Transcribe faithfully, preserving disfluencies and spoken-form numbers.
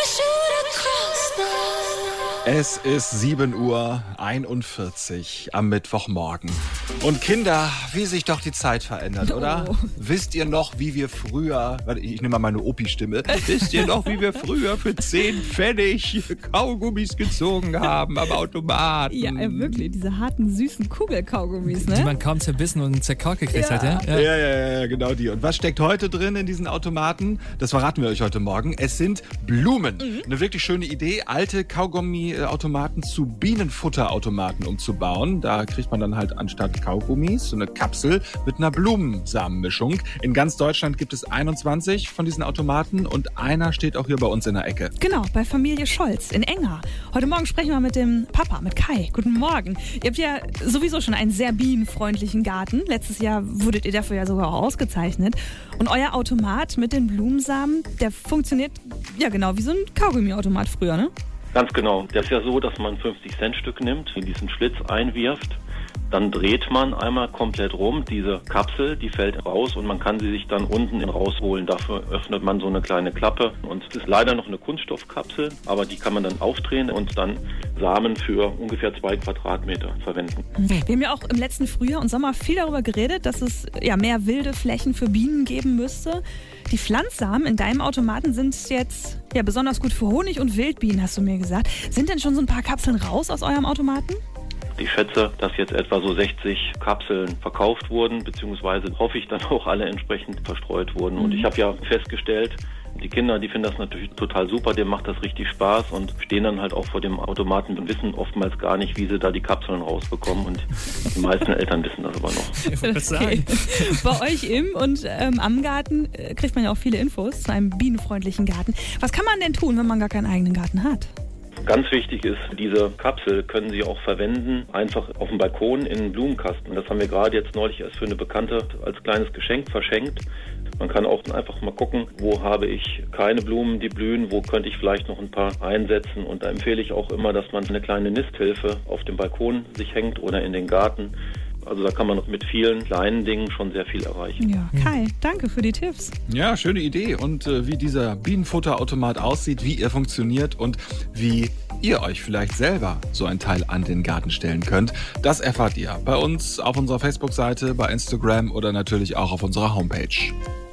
Es ist sieben Uhr einundvierzig am Mittwochmorgen. Und Kinder, wie sich doch die Zeit verändert, oh. oder? Wisst ihr noch, wie wir früher, warte, ich nehme mal meine Opi-Stimme, wisst ihr noch, wie wir früher für zehn Pfennig Kaugummis gezogen haben am Automaten? Ja, äh, wirklich, diese harten, süßen Kugelkaugummis, ne? Die man kaum zerbissen und zerkaut gekriegt ja. hat, ja? Ja. Ja, ja, ja, genau die. Und was steckt heute drin in diesen Automaten? Das verraten wir euch heute Morgen. Es sind Blumen. Mhm. Eine wirklich schöne Idee, alte Kaugummi-Automaten zu Bienenfutterautomaten umzubauen. Da kriegt man dann halt anstatt Kaugummis so eine Kapsel mit einer Blumensamenmischung. In ganz Deutschland gibt es einundzwanzig von diesen Automaten und einer steht auch hier bei uns in der Ecke. Genau, bei Familie Scholz in Enger. Heute Morgen sprechen wir mit dem Papa, mit Kai. Guten Morgen. Ihr habt ja sowieso schon einen sehr bienenfreundlichen Garten. Letztes Jahr wurdet ihr dafür ja sogar auch ausgezeichnet. Und euer Automat mit den Blumensamen, der funktioniert ja genau wie so ein Kaugummiautomat früher, ne? Ganz genau. Das ist ja so, dass man fünfzig Cent Stück nimmt, in diesen Schlitz einwirft. Dann dreht man einmal komplett rum. Diese Kapsel, die fällt raus und man kann sie sich dann unten rausholen. Dafür öffnet man so eine kleine Klappe. Und es ist leider noch eine Kunststoffkapsel, aber die kann man dann aufdrehen und dann Samen für ungefähr zwei Quadratmeter verwenden. Wir haben ja auch im letzten Frühjahr und Sommer viel darüber geredet, dass es ja mehr wilde Flächen für Bienen geben müsste. Die Pflanzsamen in deinem Automaten sind jetzt ja besonders gut für Honig und Wildbienen, hast du mir gesagt. Sind denn schon so ein paar Kapseln raus aus eurem Automaten? Ich schätze, dass jetzt etwa so sechzig Kapseln verkauft wurden, beziehungsweise hoffe ich dann auch alle entsprechend verstreut wurden. Und ich habe ja festgestellt, die Kinder, die finden das natürlich total super, denen macht das richtig Spaß und stehen dann halt auch vor dem Automaten und wissen oftmals gar nicht, wie sie da die Kapseln rausbekommen. Und die meisten Eltern wissen das aber noch. Okay. Bei euch im und ähm, am Garten äh, kriegt man ja auch viele Infos zu einem bienenfreundlichen Garten. Was kann man denn tun, wenn man gar keinen eigenen Garten hat? Ganz wichtig ist, diese Kapsel können Sie auch verwenden, einfach auf dem Balkon in einen Blumenkasten. Das haben wir gerade jetzt neulich erst für eine Bekannte als kleines Geschenk verschenkt. Man kann auch einfach mal gucken, wo habe ich keine Blumen, die blühen, wo könnte ich vielleicht noch ein paar einsetzen. Und da empfehle ich auch immer, dass man eine kleine Nisthilfe auf dem Balkon sich hängt oder in den Garten. Also da kann man mit vielen kleinen Dingen schon sehr viel erreichen. Ja, Kai, danke für die Tipps. Ja, schöne Idee. Und äh, wie dieser Bienenfutterautomat aussieht, wie er funktioniert und wie ihr euch vielleicht selber so ein Teil an den Garten stellen könnt, das erfahrt ihr bei uns auf unserer Facebook-Seite, bei Instagram oder natürlich auch auf unserer Homepage.